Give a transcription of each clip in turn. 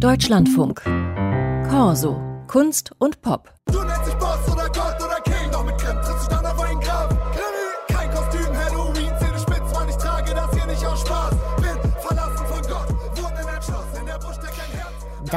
Deutschlandfunk. Corso. Kunst und Pop. Du nennst dich Boss oder Gott oder King, doch mit Grimm trittst du dann auf einen Grab. Grimmel, kein Kostüm, Halloween, Zähne spitz, Mann, ich trage das hier nicht aus Spaß. Bin verlassen von Gott, wohne in einem Schloss, in der Brust steckt ein Herz.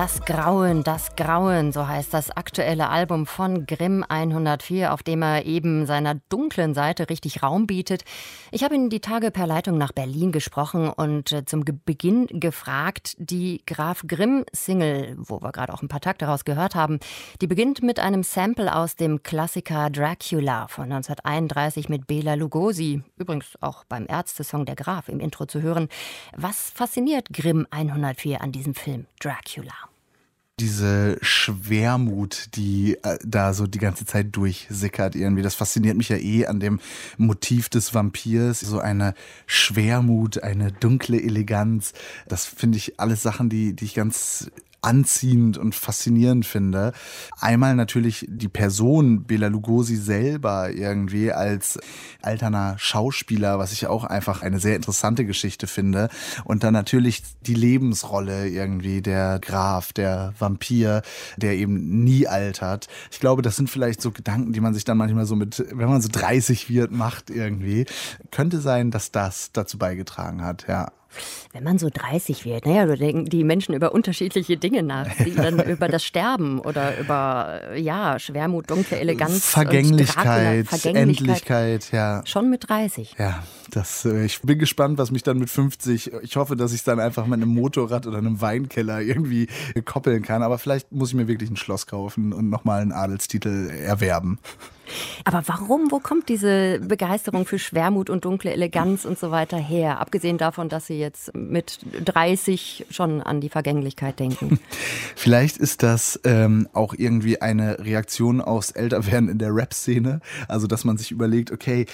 Das Grauen, so heißt das aktuelle Album von Grimm 104, auf dem er eben seiner dunklen Seite richtig Raum bietet. Ich habe ihn die Tage per Leitung nach Berlin gesprochen und zum Beginn gefragt, die Graf Grimm-Single, wo wir gerade auch ein paar Takte daraus gehört haben, die beginnt mit einem Sample aus dem Klassiker Dracula von 1931 mit Bela Lugosi, übrigens auch beim Ärzte-Song Der Graf im Intro zu hören. Was fasziniert Grimm 104 an diesem Film Dracula? Diese Schwermut, die da so die ganze Zeit durchsickert irgendwie, das fasziniert mich ja an dem Motiv des Vampirs. So eine Schwermut, eine dunkle Eleganz, das finde ich alles Sachen, die ich ganz anziehend und faszinierend finde. Einmal natürlich die Person Bela Lugosi selber irgendwie als alterner Schauspieler, was ich auch einfach eine sehr interessante Geschichte finde. Und dann natürlich die Lebensrolle irgendwie, der Graf, der Vampir, der eben nie altert. Ich glaube, das sind vielleicht so Gedanken, die man sich dann manchmal so mit, wenn man so 30 wird, macht irgendwie. Könnte sein, dass das dazu beigetragen hat, ja. Wenn man so 30 wird, da denken die Menschen über unterschiedliche Dinge nach. Sie dann über das Sterben oder über, Schwermut, dunkle Eleganz. Vergänglichkeit, und Dracula, Endlichkeit, ja. Schon mit 30. Ja, ich bin gespannt, was mich dann mit 50, ich hoffe, dass ich es dann einfach mit einem Motorrad oder einem Weinkeller irgendwie koppeln kann. Aber vielleicht muss ich mir wirklich ein Schloss kaufen und nochmal einen Adelstitel erwerben. Aber warum, wo kommt diese Begeisterung für Schwermut und dunkle Eleganz und so weiter her? Abgesehen davon, dass Sie jetzt mit 30 schon an die Vergänglichkeit denken. Vielleicht ist das auch irgendwie eine Reaktion aufs Älterwerden in der Rap-Szene. Also, dass man sich überlegt, okay,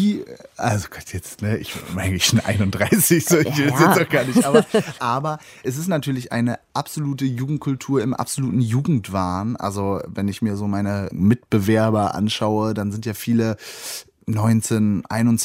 ich bin eigentlich schon 31, so ich will es jetzt auch gar nicht. Aber es ist natürlich eine absolute Jugendkultur im absoluten Jugendwahn. Also, wenn ich mir so meine Mitbewerber anschaue, dann sind ja viele 19,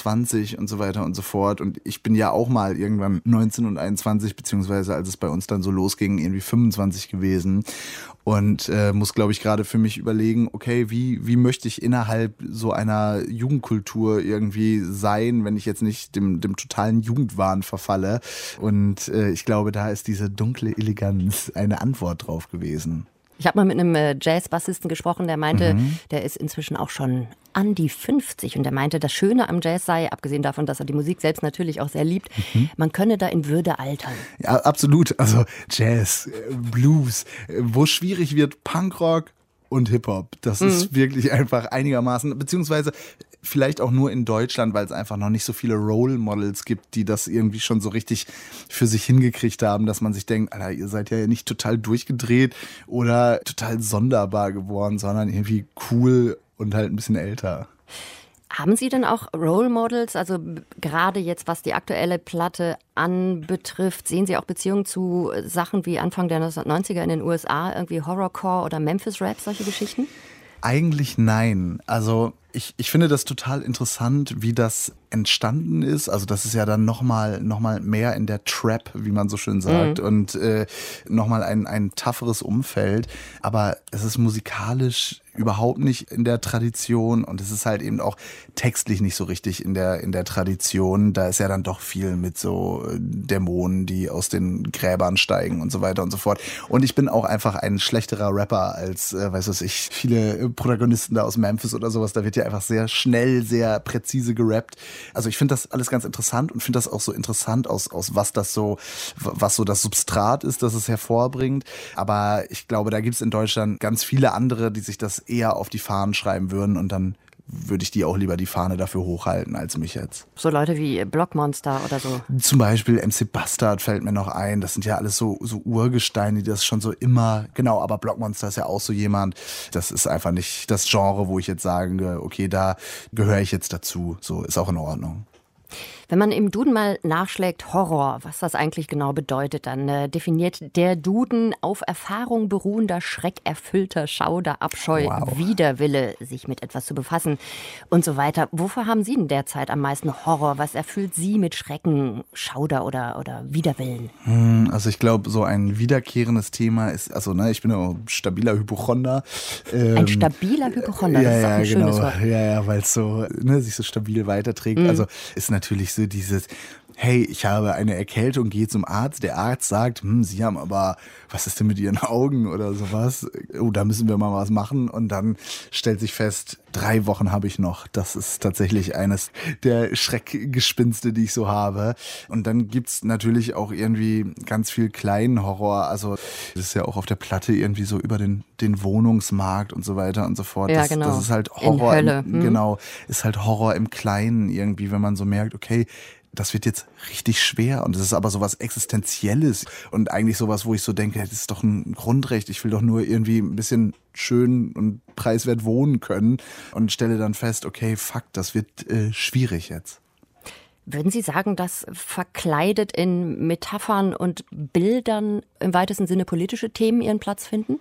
21 und so weiter und so fort. Und ich bin ja auch mal irgendwann 19 und 21, beziehungsweise als es bei uns dann so losging, irgendwie 25 gewesen. Und muss, glaube ich, gerade für mich überlegen, okay, wie möchte ich innerhalb so einer Jugendkultur irgendwie sein, wenn ich jetzt nicht dem totalen Jugendwahn verfalle. Und ich glaube, da ist diese dunkle Eleganz eine Antwort drauf gewesen. Ich habe mal mit einem Jazz-Bassisten gesprochen, der meinte, der ist inzwischen auch schon an die 50 und der meinte, das Schöne am Jazz sei, abgesehen davon, dass er die Musik selbst natürlich auch sehr liebt, man könne da in Würde altern. Ja, absolut. Also Jazz, Blues, wo schwierig wird, Punkrock und Hip-Hop. Das ist wirklich einfach einigermaßen, beziehungsweise vielleicht auch nur in Deutschland, weil es einfach noch nicht so viele Role Models gibt, die das irgendwie schon so richtig für sich hingekriegt haben, dass man sich denkt, Alter, ihr seid ja nicht total durchgedreht oder total sonderbar geworden, sondern irgendwie cool und halt ein bisschen älter. Haben Sie denn auch Role Models, also gerade jetzt, was die aktuelle Platte anbetrifft, sehen Sie auch Beziehungen zu Sachen wie Anfang der 1990er in den USA, irgendwie Horrorcore oder Memphis Rap, solche Geschichten? Eigentlich nein. Also ich finde das total interessant, wie das entstanden ist. Also das ist ja dann noch mal mehr in der Trap, wie man so schön sagt, und nochmal ein tougheres Umfeld. Aber es ist musikalisch überhaupt nicht in der Tradition und es ist halt eben auch textlich nicht so richtig in der Tradition. Da ist ja dann doch viel mit so Dämonen, die aus den Gräbern steigen und so weiter und so fort. Und ich bin auch einfach ein schlechterer Rapper als, viele Protagonisten da aus Memphis oder sowas. Da wird ja einfach sehr schnell, sehr präzise gerappt. Also ich finde das alles ganz interessant und finde das auch so interessant aus was so das Substrat ist, das es hervorbringt. Aber ich glaube, da gibt es in Deutschland ganz viele andere, die sich das eher auf die Fahnen schreiben würden und dann würde ich die auch lieber die Fahne dafür hochhalten als mich jetzt. So Leute wie Blockmonster oder so? Zum Beispiel MC Bastard fällt mir noch ein. Das sind ja alles so Urgesteine, die das schon so immer, genau, aber Blockmonster ist ja auch so jemand, das ist einfach nicht das Genre, wo ich jetzt sage, okay, da gehöre ich jetzt dazu. So, ist auch in Ordnung. Wenn man im Duden mal nachschlägt, Horror, was das eigentlich genau bedeutet, dann definiert der Duden auf Erfahrung beruhender, schreckerfüllter Schauder, Abscheu, Widerwille, sich mit etwas zu befassen und so weiter. Wovor haben Sie denn derzeit am meisten Horror? Was erfüllt Sie mit Schrecken, Schauder oder Widerwillen? Also ich glaube, so ein wiederkehrendes Thema ist, also ich bin ja auch stabiler Hypochonder. Ein stabiler Hypochonder, das ist auch ein schönes Wort. Ja, weil es so sich so stabil weiterträgt. Also ist natürlich so dieses, hey, ich habe eine Erkältung, gehe zum Arzt. Der Arzt sagt, Sie haben aber, was ist denn mit Ihren Augen oder sowas? Oh, da müssen wir mal was machen. Und dann stellt sich fest, 3 Wochen habe ich noch. Das ist tatsächlich eines der Schreckgespinste, die ich so habe. Und dann gibt's natürlich auch irgendwie ganz viel kleinen Horror. Also das ist ja auch auf der Platte irgendwie so über den Wohnungsmarkt und so weiter und so fort. Ja, genau. Das ist halt Horror. In Hölle. Genau, ist halt Horror im Kleinen irgendwie, wenn man so merkt, okay, das wird jetzt richtig schwer und es ist aber sowas Existenzielles und eigentlich sowas, wo ich so denke, das ist doch ein Grundrecht, ich will doch nur irgendwie ein bisschen schön und preiswert wohnen können und stelle dann fest, okay, fuck, das wird schwierig jetzt. Würden Sie sagen, dass verkleidet in Metaphern und Bildern im weitesten Sinne politische Themen ihren Platz finden?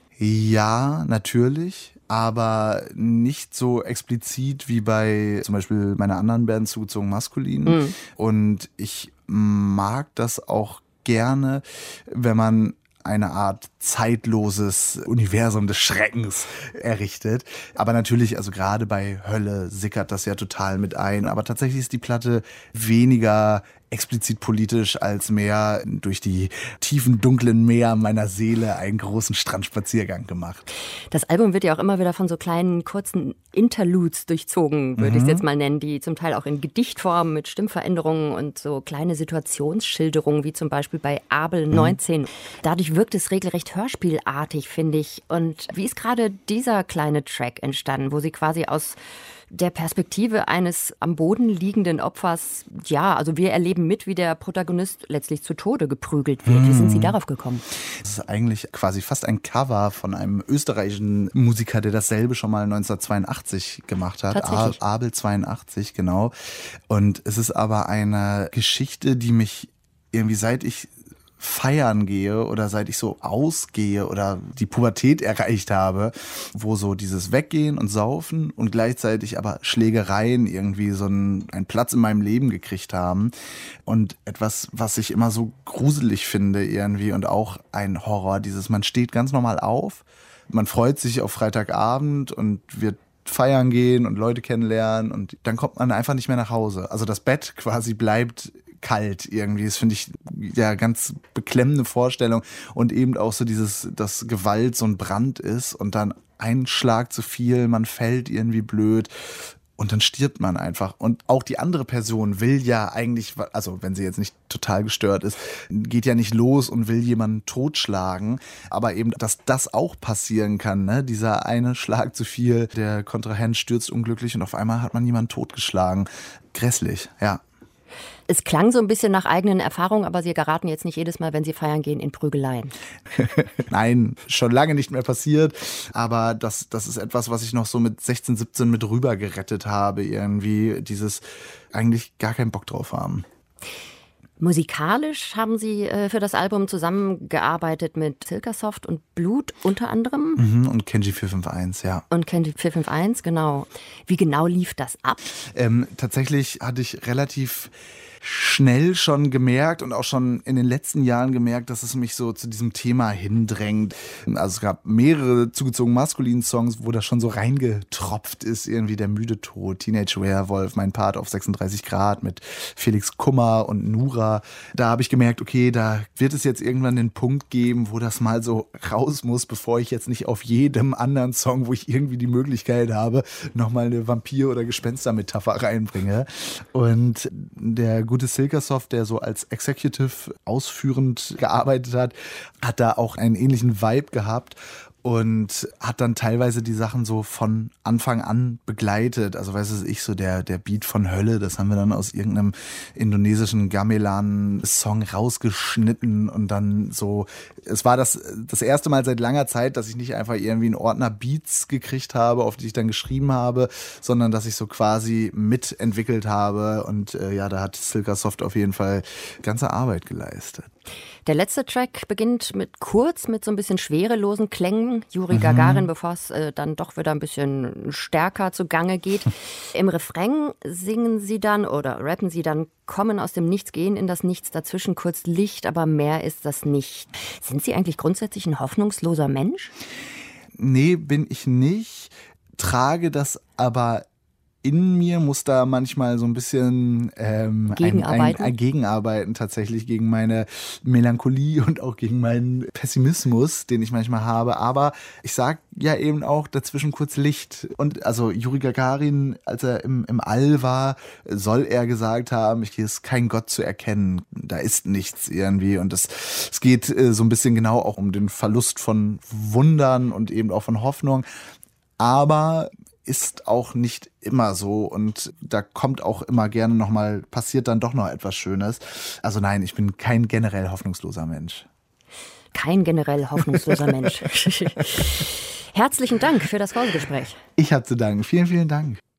Ja, natürlich, aber nicht so explizit wie bei zum Beispiel meiner anderen Band Zugezogen Maskulin. Und ich mag das auch gerne, wenn man eine Art zeitloses Universum des Schreckens errichtet. Aber natürlich, also gerade bei Hölle sickert das ja total mit ein. Aber tatsächlich ist die Platte weniger explizit politisch als mehr durch die tiefen, dunklen Meer meiner Seele einen großen Strandspaziergang gemacht. Das Album wird ja auch immer wieder von so kleinen, kurzen Interludes durchzogen, würde ich es jetzt mal nennen, die zum Teil auch in Gedichtform mit Stimmveränderungen und so kleine Situationsschilderungen, wie zum Beispiel bei Abel 19. Dadurch wirkt es regelrecht hörspielartig, finde ich. Und wie ist gerade dieser kleine Track entstanden, wo Sie quasi aus der Perspektive eines am Boden liegenden Opfers, ja, also wir erleben mit, wie der Protagonist letztlich zu Tode geprügelt wird. Wie sind Sie darauf gekommen? Das ist eigentlich quasi fast ein Cover von einem österreichischen Musiker, der dasselbe schon mal 1982 gemacht hat. Tatsächlich? Abel 82, genau. Und es ist aber eine Geschichte, die mich irgendwie seit ich feiern gehe oder seit ich so ausgehe oder die Pubertät erreicht habe, wo so dieses Weggehen und Saufen und gleichzeitig aber Schlägereien irgendwie so einen Platz in meinem Leben gekriegt haben und etwas, was ich immer so gruselig finde irgendwie und auch ein Horror, dieses man steht ganz normal auf, man freut sich auf Freitagabend und wird feiern gehen und Leute kennenlernen und dann kommt man einfach nicht mehr nach Hause. Also das Bett quasi bleibt kalt irgendwie. Das finde ich ja ganz beklemmende Vorstellung und eben auch so dass Gewalt so ein Brand ist und dann ein Schlag zu viel, man fällt irgendwie blöd und dann stirbt man einfach. Und auch die andere Person will ja eigentlich, also wenn sie jetzt nicht total gestört ist, geht ja nicht los und will jemanden totschlagen, aber eben, dass das auch passieren kann, ne? Dieser eine Schlag zu viel, der Kontrahent stürzt unglücklich und auf einmal hat man jemanden totgeschlagen. Grässlich, ja. Es klang so ein bisschen nach eigenen Erfahrungen, aber Sie geraten jetzt nicht jedes Mal, wenn Sie feiern gehen, in Prügeleien. Nein, schon lange nicht mehr passiert. Aber das ist etwas, was ich noch so mit 16, 17 mit rüber gerettet habe. Irgendwie dieses eigentlich gar keinen Bock drauf haben. Musikalisch haben Sie für das Album zusammengearbeitet mit Silkasoft und Blut unter anderem. Und Kenji 451, ja. Und Kenji 451, genau. Wie genau lief das ab? Tatsächlich hatte ich relativ schnell schon gemerkt und auch schon in den letzten Jahren gemerkt, dass es mich so zu diesem Thema hindrängt. Also es gab mehrere zugezogen maskulinen Songs, wo das schon so reingetropft ist, irgendwie der müde Tod, Teenage Werewolf, mein Part auf 36 Grad mit Felix Kummer und Nura. Da habe ich gemerkt, okay, da wird es jetzt irgendwann den Punkt geben, wo das mal so raus muss, bevor ich jetzt nicht auf jedem anderen Song, wo ich irgendwie die Möglichkeit habe, nochmal eine Vampir- oder Gespenster-Metapher reinbringe. Und der gute Silkasoft, der so als Executive ausführend gearbeitet hat da auch einen ähnlichen Vibe gehabt. und hat dann teilweise die Sachen so von Anfang an begleitet. Also weiß es ich, so der Beat von Hölle, das haben wir dann aus irgendeinem indonesischen Gamelan-Song rausgeschnitten und dann so, es war das erste Mal seit langer Zeit, dass ich nicht einfach irgendwie einen Ordner Beats gekriegt habe, auf die ich dann geschrieben habe, sondern dass ich so quasi mitentwickelt habe und da hat Silka Soft auf jeden Fall ganze Arbeit geleistet. Der letzte Track beginnt mit so ein bisschen schwerelosen Klängen. Juri Gagarin, bevor es dann doch wieder ein bisschen stärker zugange geht. Im Refrain singen sie dann oder rappen sie dann, kommen aus dem Nichts, gehen in das Nichts, dazwischen kurz Licht, aber mehr ist das nicht. Sind Sie eigentlich grundsätzlich ein hoffnungsloser Mensch? Nee, bin ich nicht. Trage das aber in mir, muss da manchmal so ein bisschen gegenarbeiten tatsächlich gegen meine Melancholie und auch gegen meinen Pessimismus, den ich manchmal habe. Aber ich sag ja eben auch dazwischen kurz Licht. Und also Juri Gagarin, als er im All war, soll er gesagt haben, hier ist kein Gott zu erkennen, da ist nichts irgendwie. Und es geht so ein bisschen genau auch um den Verlust von Wundern und eben auch von Hoffnung. Aber ist auch nicht immer so und da kommt auch immer gerne passiert dann doch noch etwas Schönes. Also nein, ich bin kein generell hoffnungsloser Mensch. Kein generell hoffnungsloser Mensch. Herzlichen Dank für das Call-Gespräch. Ich habe zu danken. Vielen, vielen Dank.